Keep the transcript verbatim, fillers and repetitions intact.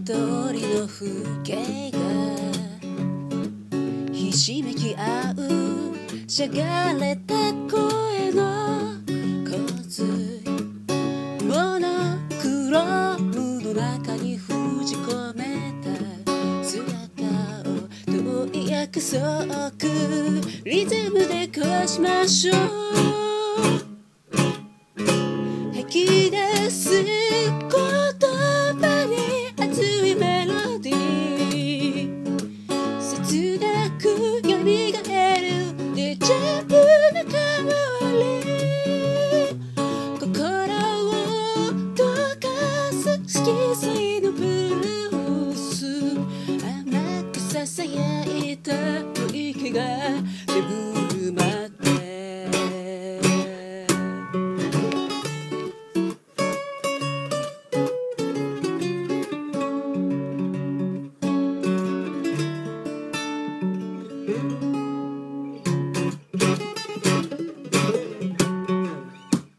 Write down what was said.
通りの風景がひしめき合うしゃがれた声の洪水モノクロームの中に封じ込めた姿を遠い約束リズムで交わしましょう吐き出す言葉に熱いメロディー切なく蘇るデジャブの香り心を溶かす色彩のブルース甘くささやいた吐息が